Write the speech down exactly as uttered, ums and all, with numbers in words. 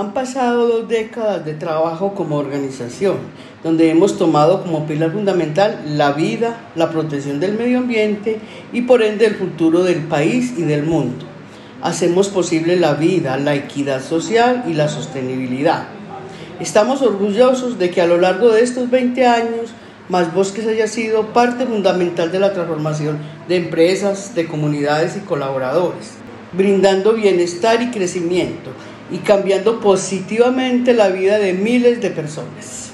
Han pasado dos décadas de trabajo como organización, donde hemos tomado como pilar fundamental la vida, la protección del medio ambiente y por ende el futuro del país y del mundo. Hacemos posible la vida, la equidad social y la sostenibilidad. Estamos orgullosos de que a lo largo de estos veinte años, Más Bosques haya sido parte fundamental de la transformación de empresas, de comunidades y colaboradores, brindando bienestar y crecimiento y cambiando positivamente la vida de miles de personas.